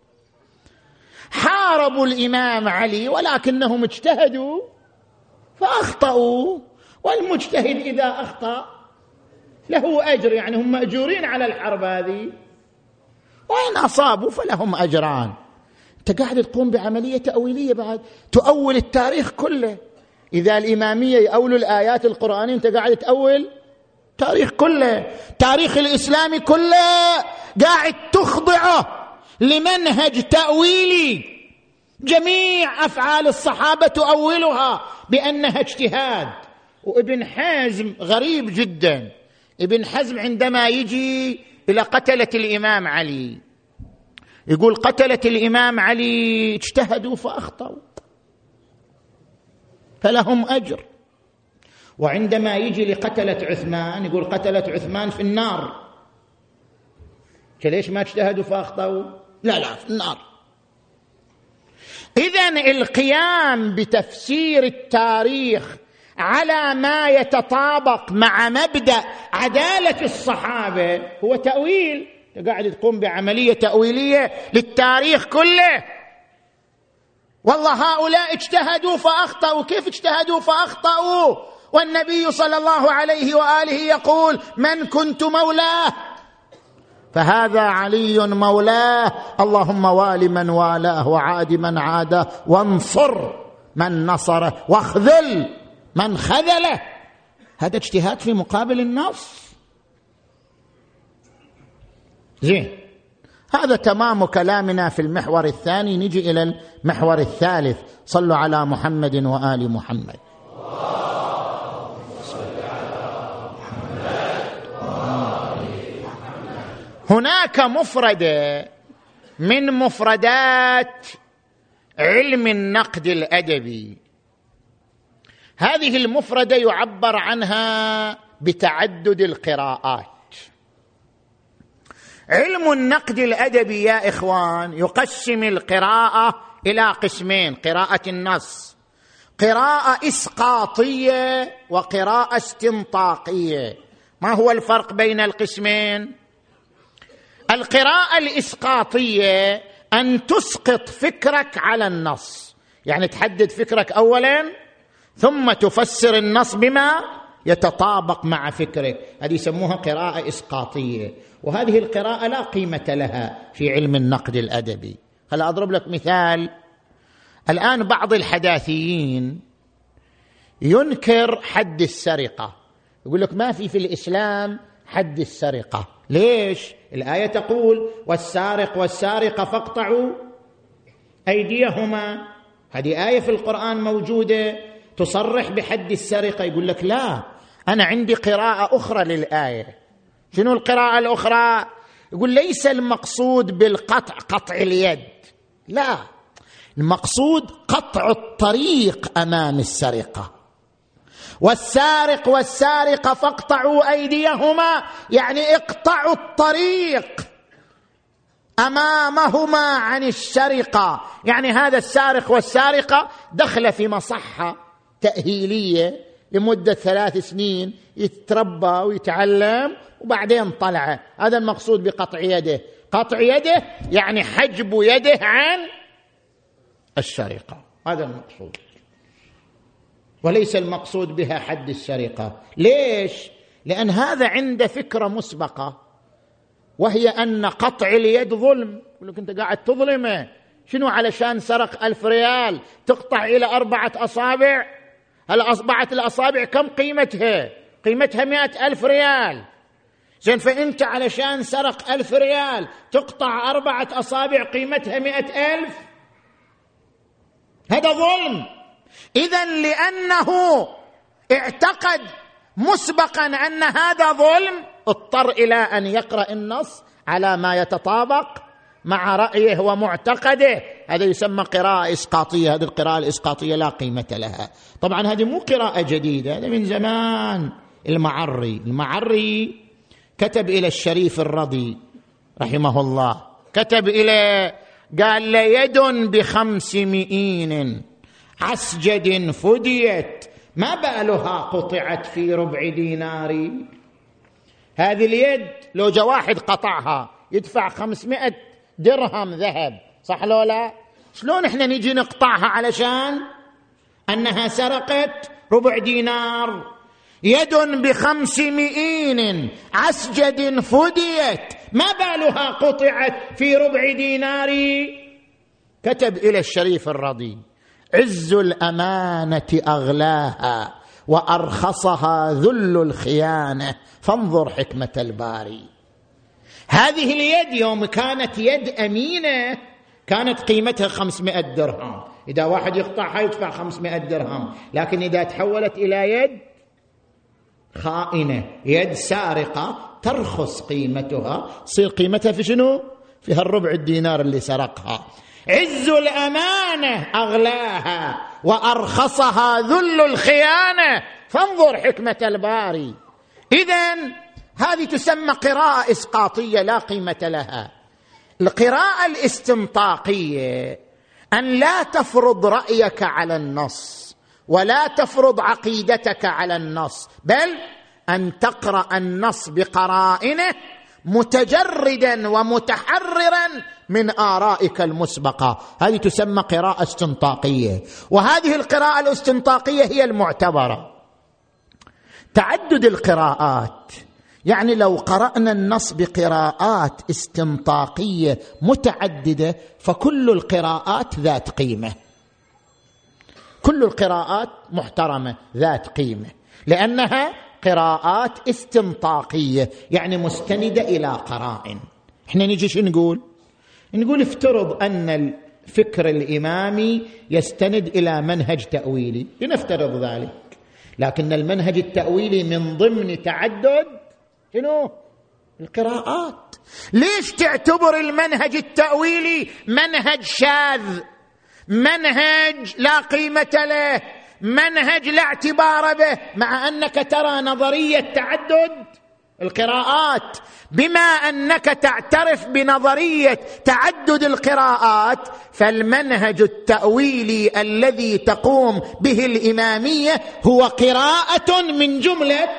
حاربوا الإمام علي ولكنهم اجتهدوا فأخطأوا، والمجتهد إذا أخطأ له أجر، يعني هم مأجورين على الحرب هذه، وإن أصابوا فلهم أجران. أنت قاعد تقوم بعملية تأويلية، بعد تؤول التاريخ كله. إذا الإمامية يأولوا الآيات القرآنية أنت قاعد تأول تاريخ كله، تاريخ الإسلام كله قاعد تخضعه لمنهج تأويلي جميع أفعال الصحابة تؤولها بأنها اجتهاد. وابن حزم غريب جدا، ابن حزم عندما يجي إلى قتلة الإمام علي يقول قتلة الإمام علي اجتهدوا فأخطأوا فلهم أجر، وعندما يجي لقتلة عثمان يقول قتلة عثمان في النار. ليش ما اجتهدوا فأخطأوا؟ لا لا في النار. إذن القيام بتفسير التاريخ على ما يتطابق مع مبدأ عدالة الصحابة هو تأويل. قاعد تقوم بعملية تأويلية للتاريخ كله. والله هؤلاء اجتهدوا فأخطأوا. كيف اجتهدوا فأخطأوا والنبي صلى الله عليه وآله يقول من كنت مولاه فهذا علي مولاه، اللهم وال من والاه وعاد من عاده وانصر من نصره واخذل من خذله. هذا اجتهاد في مقابل النص. زين، هذا تمام كلامنا في المحور الثاني. نجي إلى المحور الثالث. صلوا على محمد وآل محمد. هناك مفردة من مفردات علم النقد الأدبي، هذه المفردة يعبر عنها بتعدد القراءات. علم النقد الأدبي يا إخوان يقسم القراءة إلى قسمين: قراءة النص، قراءة إسقاطية وقراءة استنطاقية. ما هو الفرق بين القسمين؟ القراءة الإسقاطية أن تسقط فكرك على النص، يعني تحدد فكرك أولا ثم تفسر النص بما يتطابق مع فكرك، هذه يسموها قراءة إسقاطية، وهذه القراءة لا قيمة لها في علم النقد الأدبي. هلا أضرب لك مثال. الآن بعض الحداثيين ينكر حد السرقة، يقول لك ما في في الإسلام حد السرقة. ليش؟ الآية تقول والسارق والسارقة فاقطعوا أيديهما، هذه آية في القرآن موجودة تصرح بحد السرقة. يقول لك لا، أنا عندي قراءة أخرى للآية. شنو القراءة الأخرى؟ يقول ليس المقصود بالقطع قطع اليد، لا، المقصود قطع الطريق أمام السرقة. والسارق والسارقة فاقطعوا أيديهما، يعني اقطعوا الطريق أمامهما عن السرقة. يعني هذا السارق والسارقة دخل في مصحة تأهيلية لمدة ثلاث سنين يتربى ويتعلم وبعدين طلع. هذا المقصود بقطع يده. قطع يده يعني حجب يده عن السرقة، هذا المقصود، وليس المقصود بها حد السرقة. ليش؟ لأن هذا عنده فكرة مسبقة، وهي أن قطع اليد ظلم. يقول لك أنت قاعد تظلمه، شنو علشان سرق ألف ريال تقطع إلى أربعة أصابع؟ هل أصبعت الأصابع كم قيمتها؟ قيمتها مئة ألف ريال. زين، فأنت علشان سرق ألف ريال تقطع أربعة أصابع قيمتها مئة ألف، هذا ظلم. إذن لأنه اعتقد مسبقا أن هذا ظلم اضطر إلى أن يقرأ النص على ما يتطابق مع رأيه ومعتقده. هذا يسمى قراءة إسقاطية. هذه القراءة الإسقاطية لا قيمة لها. طبعا هذه مو قراءة جديدة، هذا من زمان. المعري المعري كتب إلى الشريف الرضي رحمه الله، كتب إلى قال ليد بخمس مئين عسجد فديت ما بالها قطعت في ربع دينار. هذه اليد لو جاء واحد قطعها يدفع خمسمائة درهم ذهب، صح لو لا؟ شلون احنا نجي نقطعها علشان أنها سرقت ربع دينار؟ يد بخمس مئين عسجد فديت ما بالها قطعت في ربع دينار. كتب إلى الشريف الرضي عز الأمانة أغلاها وأرخصها ذل الخيانة فانظر حكمة الباري. هذه اليد يوم كانت يد أمينة كانت قيمتها خمسمائة درهم، إذا واحد يقطعها يدفع خمسمائة درهم، لكن إذا تحولت إلى يد خائنة، يد سارقة، ترخص قيمتها، تصير قيمتها في شنو؟ في هالربع الدينار اللي سرقها. عز الأمانة أغلاها وأرخصها ذل الخيانة، فانظر حكمة الباري. إذن هذه تسمى قراءة إسقاطية لا قيمة لها. القراءة الاستنطاقية أن لا تفرض رأيك على النص ولا تفرض عقيدتك على النص، بل أن تقرأ النص بقرائنه متجردا ومتحررا من آرائك المسبقة. هذه تسمى قراءة استنطاقية، وهذه القراءة الاستنطاقية هي المعتبرة. تعدد القراءات، يعني لو قرأنا النص بقراءات استنطاقية متعددة فكل القراءات ذات قيمة، كل القراءات محترمة ذات قيمة، لأنها قراءات استنطاقية، يعني مستندة إلى قرائن. احنا نجي شو نقول؟ نقول افترض أن الفكر الإمامي يستند إلى منهج تأويلي، لنفترض ذلك، لكن المنهج التأويلي من ضمن تعدد شنو؟ القراءات. ليش تعتبر المنهج التأويلي منهج شاذ، منهج لا قيمة له، منهج لا اعتبار به، مع أنك ترى نظرية تعدد القراءات؟ بما أنك تعترف بنظرية تعدد القراءات، فالمنهج التأويلي الذي تقوم به الإمامية هو قراءة من جملة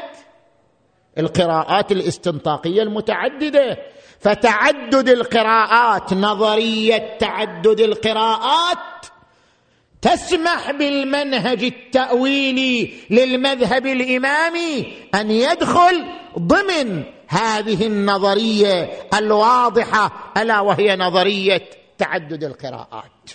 القراءات الاستنطاقية المتعددة. فتعدد القراءات، نظرية تعدد القراءات تسمح بالمنهج التأويلي للمذهب الإمامي أن يدخل ضمن هذه النظرية الواضحة، ألا وهي نظرية تعدد القراءات.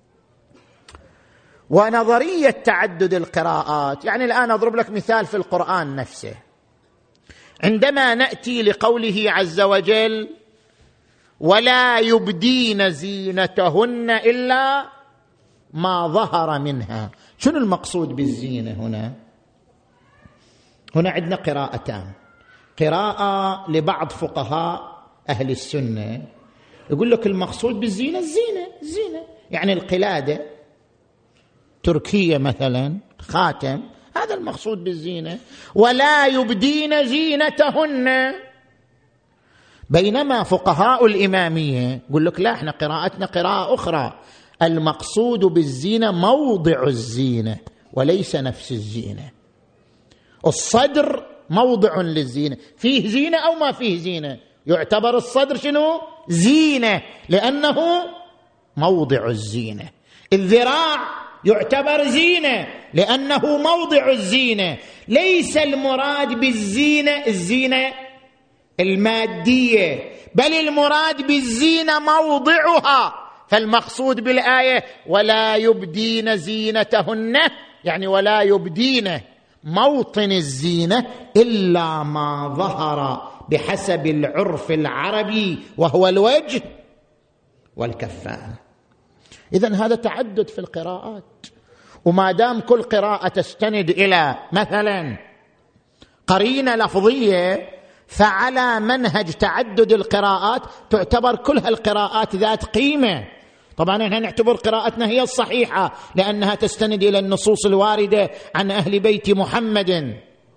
ونظرية تعدد القراءات، يعني الآن أضرب لك مثال في القرآن نفسه. عندما نأتي لقوله عز وجل ولا يبدين زينتهن إلا ما ظهر منها، شنو المقصود بالزينة هنا؟ هنا عندنا قراءتان. قراءة لبعض فقهاء أهل السنة يقول لك المقصود بالزينة الزينة الزينة، يعني القلادة تركية مثلا، خاتم، هذا المقصود بالزينة. ولا يبدين زينتهن. بينما فقهاء الإمامية يقول لك لا، احنا قراءتنا قراءة أخرى، المقصود بالزينة موضع الزينة وليس نفس الزينة. الصدر موضع للزينة، فيه زينة أو ما فيه زينة، يعتبر الصدر شنو؟ زينة، لأنه موضع الزينة. الذراع يعتبر زينة لأنه موضع الزينة. ليس المراد بالزينة الزينة المادية، بل المراد بالزينة موضعها. فالمقصود بالآية ولا يبدين زينتهن، يعني ولا يبدين موطن الزينة إلا ما ظهر بحسب العرف العربي، وهو الوجه والكفان. إذن هذا تعدد في القراءات. وما دام كل قراءة تستند إلى مثلا قرينة لفظية، فعلى منهج تعدد القراءات تعتبر كل هالقراءات ذات قيمة. طبعا احنا نعتبر قراءتنا هي الصحيحة لأنها تستند إلى النصوص الواردة عن أهل بيت محمد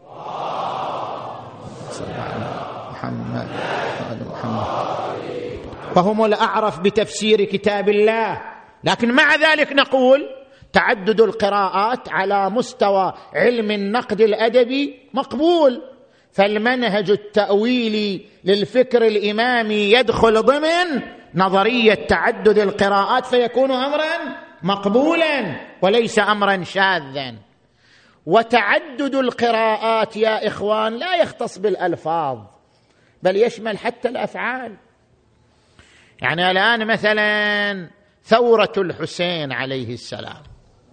محمد فهم الأعرف بتفسير كتاب الله. لكن مع ذلك نقول تعدد القراءات على مستوى علم النقد الأدبي مقبول. فالمنهج التأويلي للفكر الإمامي يدخل ضمن نظرية تعدد القراءات، فيكون أمرا مقبولا وليس أمرا شاذا. وتعدد القراءات يا إخوان لا يختص بالألفاظ، بل يشمل حتى الأفعال. يعني الآن مثلا ثورة الحسين عليه السلام،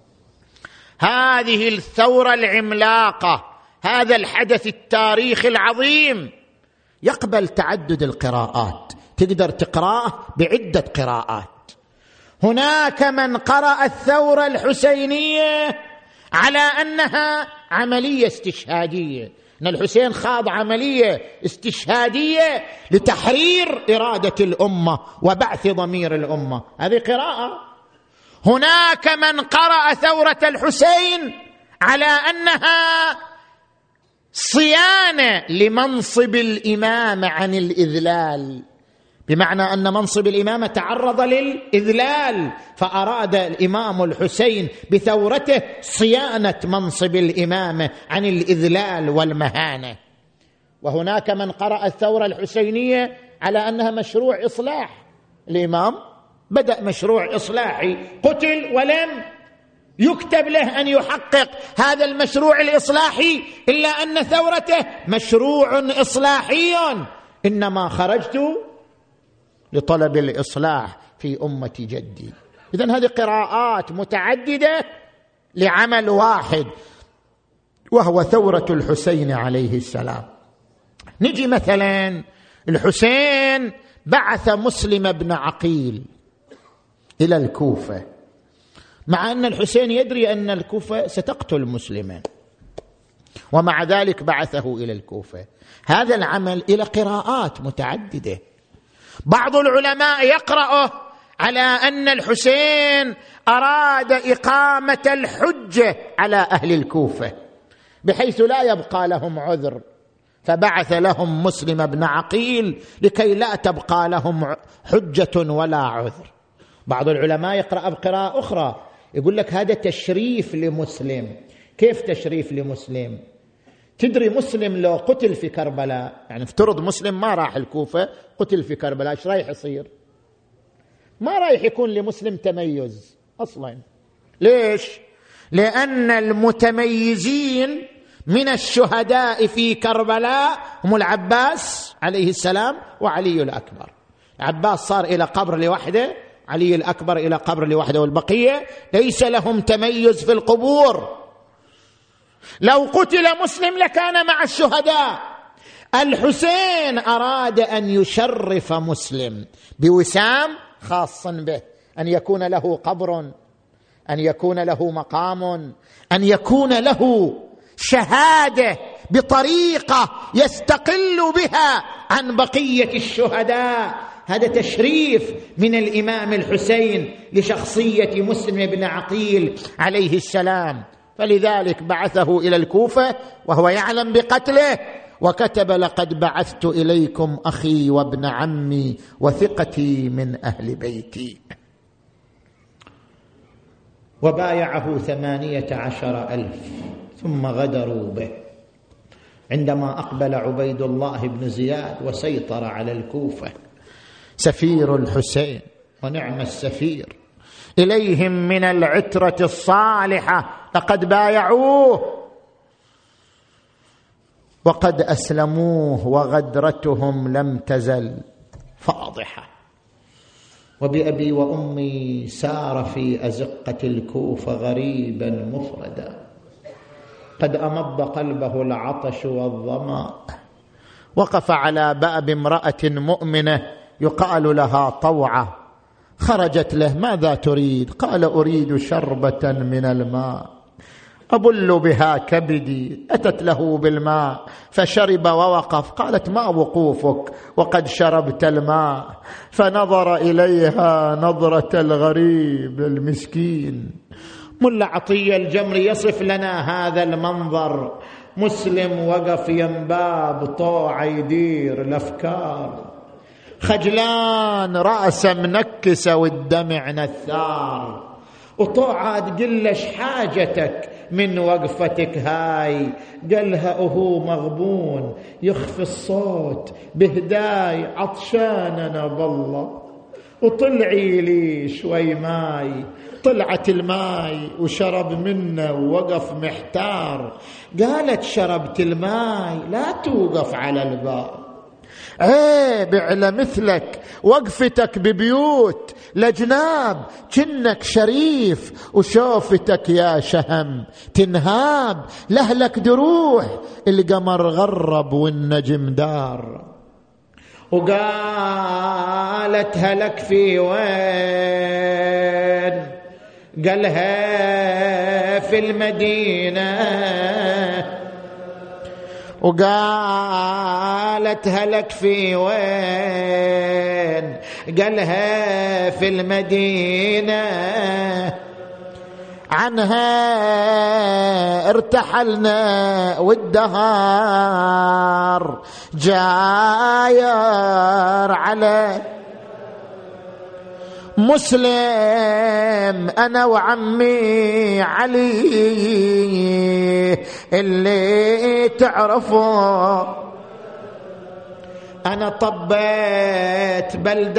هذه الثورة العملاقة، هذا الحدث التاريخي العظيم يقبل تعدد القراءات، تقدر تقرأه بعدة قراءات. هناك من قرأ الثورة الحسينية على أنها عملية استشهادية، أن الحسين خاض عملية استشهادية لتحرير إرادة الأمة وبعث ضمير الأمة. هذه قراءة. هناك من قرأ ثورة الحسين على أنها صيانة لمنصب الإمامة عن الإذلال، بمعنى أن منصب الإمامة تعرض للإذلال، فأراد الإمام الحسين بثورته صيانة منصب الإمامة عن الإذلال والمهانة. وهناك من قرأ الثورة الحسينية على أنها مشروع إصلاح، الإمام بدأ مشروع إصلاحي، قتل ولم يكتب له أن يحقق هذا المشروع الإصلاحي، إلا أن ثورته مشروع إصلاحي، إنما خرجت لطلب الإصلاح في أمة جدي. إذن هذه قراءات متعددة لعمل واحد، وهو ثورة الحسين عليه السلام. نجي مثلا الحسين بعث مسلم بن عقيل إلى الكوفة، مع أن الحسين يدري أن الكوفة ستقتل مسلما، ومع ذلك بعثه إلى الكوفة. هذا العمل إلى قراءات متعددة. بعض العلماء يقرأه على أن الحسين أراد إقامة الحجة على أهل الكوفة بحيث لا يبقى لهم عذر، فبعث لهم مسلم بن عقيل لكي لا تبقى لهم حجة ولا عذر. بعض العلماء يقرأ بقراءة أخرى، يقول لك هذا تشريف لمسلم. كيف تشريف لمسلم؟ تدري مسلم لو قتل في كربلاء، يعني افترض مسلم ما راح الكوفة، قتل في كربلاء، ايش رايح يصير؟ ما رايح يكون لمسلم تميز أصلا. ليش؟ لأن المتميزين من الشهداء في كربلاء هم العباس عليه السلام وعلي الأكبر. العباس صار إلى قبر لوحده، علي الأكبر إلى قبر لوحده، والبقية ليس لهم تميز في القبور. لو قتل مسلم لكان مع الشهداء. الحسين أراد أن يشرف مسلم بوسام خاص به، أن يكون له قبر، أن يكون له مقام، أن يكون له شهادة بطريقة يستقل بها عن بقية الشهداء. هذا تشريف من الإمام الحسين لشخصية مسلم بن عقيل عليه السلام، فلذلك بعثه إلى الكوفة وهو يعلم بقتله، وكتب: لقد بعثت إليكم أخي وابن عمي وثقتي من أهل بيتي. وبايعه ثمانية عشر ألف ثم غدروا به. عندما أقبل عبيد الله بن زياد وسيطر على الكوفة سفير الحسين، ونعم السفير، إليهم من العترة الصالحة لقد بايعوه وقد أسلموه، وغدرتهم لم تزل فاضحة. وبأبي وأمي سار في أزقة الكوفة غريبا مفردا، قد أمض قلبه العطش والظمأ، وقف على باب امرأة مؤمنة يقال لها طوعة، خرجت له: ماذا تريد؟ قال: أريد شربة من الماء أبل بها كبدي. أتت له بالماء فشرب ووقف. قالت: ما وقوفك وقد شربت الماء؟ فنظر إليها نظرة الغريب المسكين. ملا عطية الجمري يصف لنا هذا المنظر: مسلم وقف ينباب طوع يدير الأفكار، خجلان رأسه منكسة والدمع نثار، وطوعة تقلش حاجتك من وقفتك هاي؟ قالها وهو مغبون يخفي الصوت بهداي: عطشاننا بالله وطلعي لي شوي ماي. طلعت الماي وشرب منه ووقف محتار. قالت: شربت الماي لا توقف على الباب، عيب على مثلك وقفتك ببيوت لجناب، كنك شريف وشوفتك يا شهم تنهاب، لهلك دروح القمر غرب والنجم دار. وقالت هلك في وين؟ قالها في المدينة. وقالت هلك في وين؟ قالها في المدينة. عنها ارتحلنا والدهار جاير على مسلم أنا وعمي علي اللي تعرفه. أنا طبيت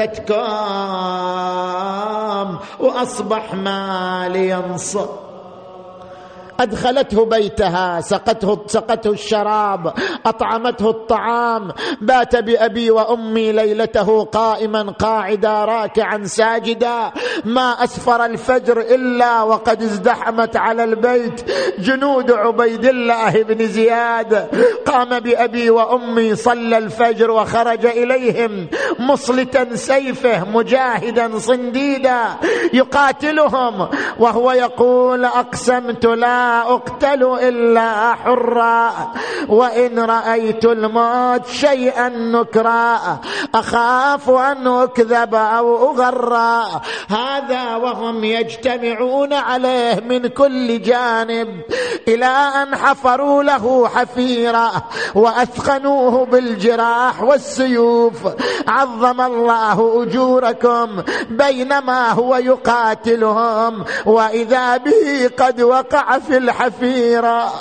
بلدتكم وأصبح مالي ينصب. أدخلته بيتها، سقته, سقته الشراب، أطعمته الطعام، بات بأبي وأمي ليلته قائما قاعدا راكعا ساجدا. ما أسفر الفجر إلا وقد ازدحمت على البيت جنود عبيد الله بن زياد. قام بأبي وأمي صلى الفجر وخرج إليهم مصلتا سيفه مجاهدا صنديدا يقاتلهم، وهو يقول: أقسمت لا أقتل إلا حرا، وإن رأيت الموت شيئا نكرا، أخاف أن أكذب أو أغرى. هذا وهم يجتمعون عليه من كل جانب، إلى أن حفروا له حفيرة وأثخنوه بالجراح والسيوف. عظم الله أجوركم بينما هو يقاتلهم، وإذا به قد وقع في الحفيرة.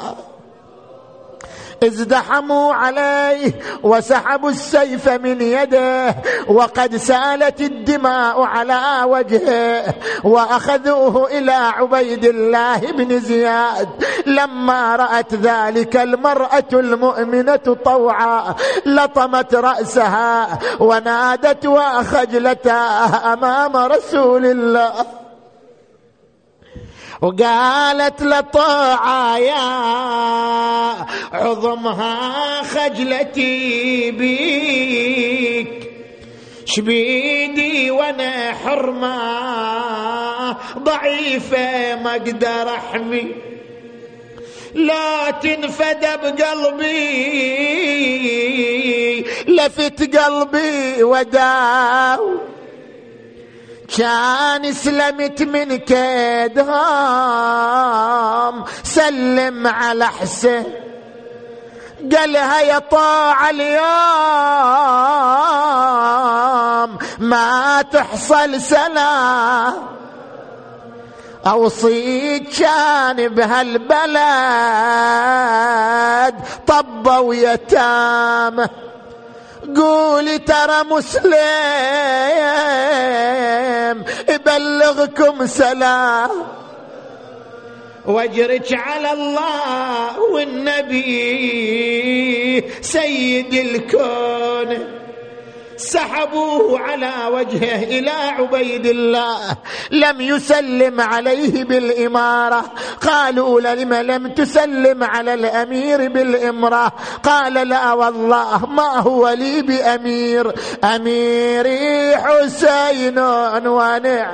ازدحموا عليه وسحبوا السيف من يده وقد سالت الدماء على وجهه، وأخذوه إلى عبيد الله بن زياد. لما رأت ذلك المرأة المؤمنة طوعا لطمت رأسها ونادت وخجلتها أمام رسول الله، وقالت لطاعة يا عظمها خجلتي بيك، شبيدي وانا حرمة ضعيفة ما اقدر احمي، لا تنفد بقلبي لفت قلبي وداو، كان سلمت من كيدهم سلم على حسين. قالها يا طاعة اليوم ما تحصل سلام، أوصيك كان بهالبلد طبوا يتام، قولي ترى مسلم يبلغكم سلام، واجرك على الله والنبي سيد الكون. سحبوه على وجهه إلى عبيد الله، لم يسلم عليه بالإمارة. قالوا لم لم تسلم على الأمير بالإمرة؟ قال لا والله ما هو لي بأمير، أميري حسين ونعم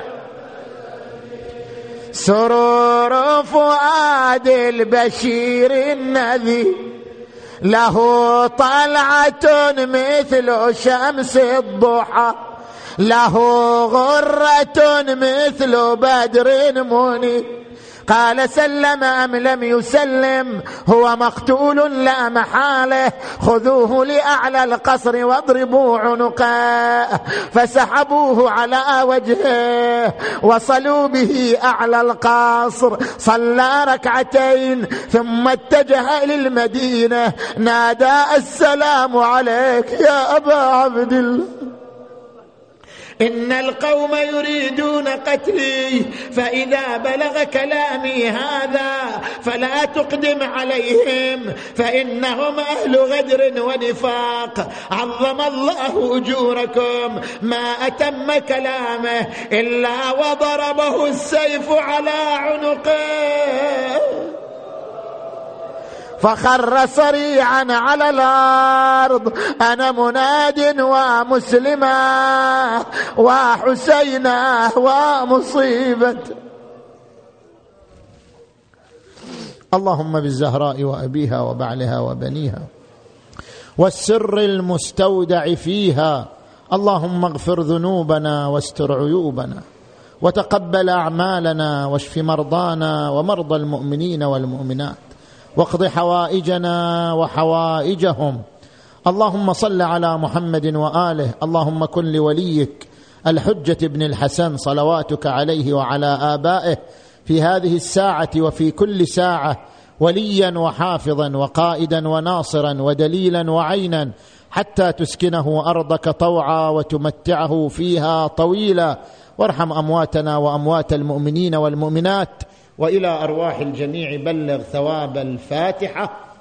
سرور فؤاد البشير النذير، له طلعة مثل شمس الضحى، له غرة مثل بدر منير. قال سلم أم لم يسلم؟ هو مقتول لا محالة، خذوه لأعلى القصر واضربوا عنقه. فسحبوه على وجهه وصلوا به أعلى القصر، صلى ركعتين ثم اتجه للمدينة، نادى السلام عليك يا أبا عبد الله، إن القوم يريدون قتلي، فإذا بلغ كلامي هذا فلا تقدم عليهم، فإنهم أهل غدر ونفاق. عظم الله أجوركم. ما أتم كلامه إلا وضربه السيف على عنقه، فخر صريعا على الأرض. أنا مناد ومسلمة وحسينة ومصيبة. اللهم بالزهراء وأبيها وبعلها وبنيها والسر المستودع فيها، اللهم اغفر ذنوبنا واستر عيوبنا وتقبل أعمالنا واشف مرضانا ومرضى المؤمنين والمؤمنات واقض حوائجنا وحوائجهم. اللهم صل على محمد وآله. اللهم كن لوليك الحجة بن الحسن صلواتك عليه وعلى آبائه في هذه الساعة وفي كل ساعة وليا وحافظا وقائدا وناصرا ودليلا وعينا حتى تسكنه أرضك طوعا وتمتعه فيها طويلا. وارحم أمواتنا وأموات المؤمنين والمؤمنات، وإلى أرواح الجميع بلغ ثواب الفاتحة.